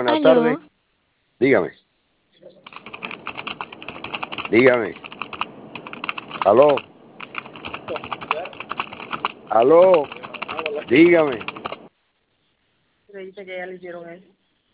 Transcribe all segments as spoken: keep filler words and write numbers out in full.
buenas Aló. tardes. Dígame. Dígame. Aló. Aló. Dígame. Pero dice que ya le hicieron eso.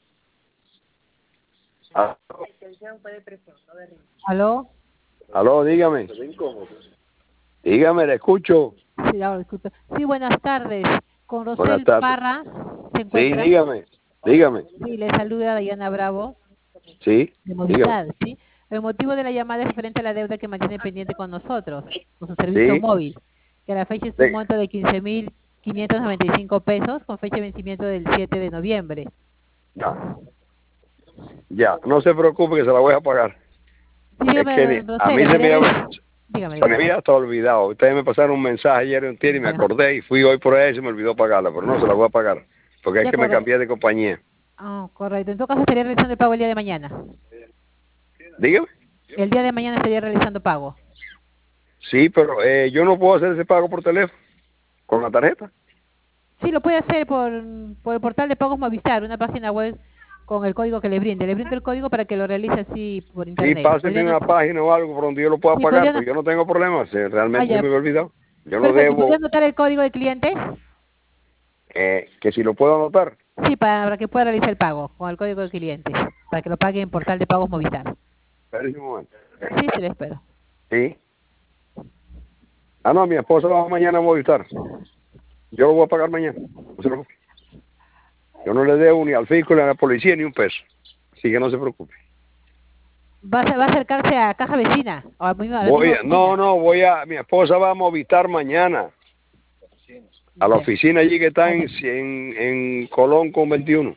Aló. Que le hicieron fue de presión, no de ritmo. ¿Aló? Aló, dígame. Dígame, le escucho. Sí, ahora disculpe. Sí, buenas tardes. Con Buenas Rosel tardes. Parra se Sí, encuentra. dígame. Dígame. Sí, le saluda Diana Bravo, Sí, de dígame. Movistar, ¿sí? El motivo de la llamada es referente a la deuda que mantiene pendiente con nosotros, con su servicio Sí, móvil, que a la fecha es sí. un monto de quince mil quinientos noventa y cinco pesos, con fecha de vencimiento del siete de noviembre. Ya. Ya, no se preocupe que se la voy a pagar. Sí, Es dígame, que ni- don a Rosel, mí la se me, debe... había- Dígame, se me dígame. había hasta olvidado. Ustedes me pasaron un mensaje ayer en tierra y me Ya, acordé y fui hoy por ahí y se me olvidó pagarla, pero no, se la voy a pagar. Porque es ya que me correcto. cambié de compañía. Ah, correcto. En todo caso estaría realizando el pago el día de mañana. Dígame. El día de mañana estaría realizando pago. Sí, pero eh, yo no puedo hacer ese pago por teléfono, con la tarjeta. Sí, lo puede hacer por, por el portal de pagos Movistar, una página web con el código que le brinde. Le brindo el código para que lo realice así por Sí, internet. pásenme ¿Podría una not- página o algo por donde yo lo pueda Sí, pagar, podría pues not- yo no tengo problemas, eh, ah, realmente se ya. me había olvidado. Yo no Perfecto. ¿Podría debo, anotar el código del cliente? eh, que si lo puedo anotar. Sí, para, para que pueda realizar el pago con el código del cliente, para que lo pague en portal de pagos Movistar. Espérese un momento. Sí, se lo espero. Sí. Ah, no, mi esposa va mañana a Movistar. Yo lo voy a pagar mañana. No se preocupe. Yo no le debo ni al fisco ni a la policía ni un peso. Así que no se preocupe. ¿Va a, va a acercarse a caja vecina o a, mismo- a la Voy misma a, no, oficina? no, voy a, mi esposa va a Movistar mañana. A la Ya. oficina allí que está Ah, ya. en, en, en Colón con veintiuno.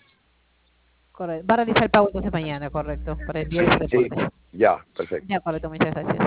Correcto. Va a realizar el pago entonces mañana, correcto, para enviar Sí, ese sí. reporte. Ya, perfecto. Ya, correcto, muchas gracias.